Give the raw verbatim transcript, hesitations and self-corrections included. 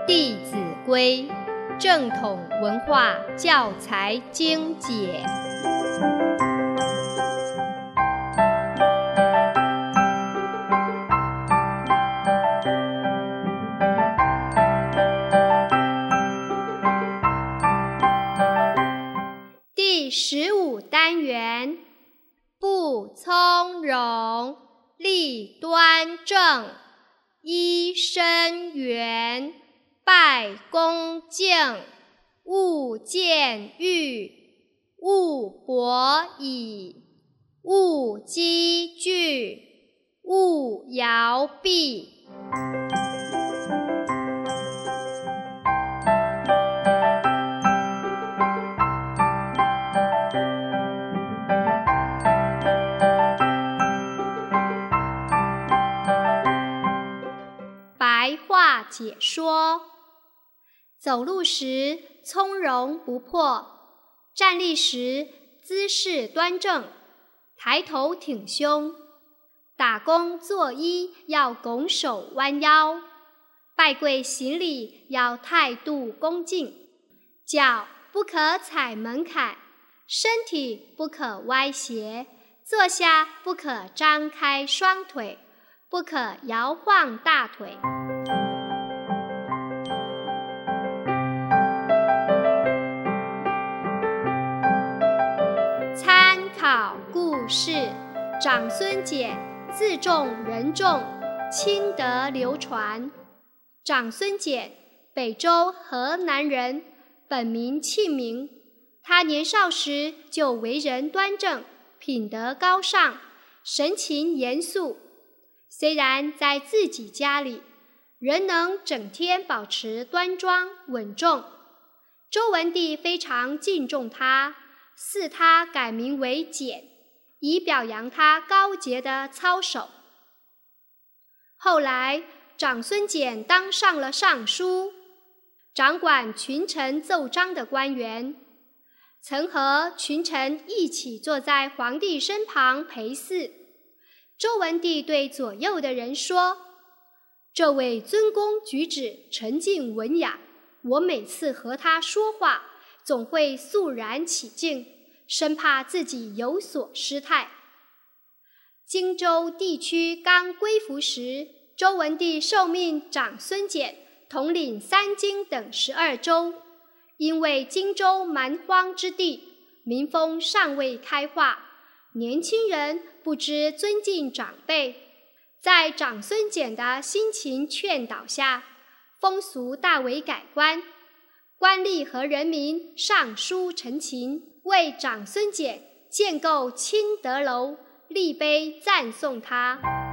《弟子规》正统文化教材精解。第十五单元，不从容，立端正，揖深远，拜恭敬，勿见欲，勿博矣，勿积聚，勿摇臂。白话解说：走路时从容不迫，站立时姿势端正，抬头挺胸，打躬作揖要拱手弯腰，拜跪行礼要态度恭敬，脚不可踩门槛，身体不可歪斜，坐下不可张开双腿，不可摇晃大腿。参考故事：长孙简自重仁重，清德流传。长孙简，北周河南人，本名庆明。他年少时就为人端正，品德高尚，神情严肃。虽然在自己家里，仍能整天保持端庄稳重。周文帝非常敬重他，赐他改名为简，以表扬他高洁的操守。后来，长孙简当上了尚书，掌管群臣奏章的官员，曾和群臣一起坐在皇帝身旁陪祀。周文帝对左右的人说：“这位尊公举止沉静文雅，我每次和他说话，总会肃然起敬，生怕自己有所失态。”荆州地区刚归服时，周文帝受命长孙简统领三荆等十二州。因为荆州蛮荒之地，民风尚未开化，年轻人不知尊敬长辈。在长孙简的辛勤劝导下，风俗大为改观，官吏和人民上书陈情，为长孙简建构清德楼，立碑赞颂他。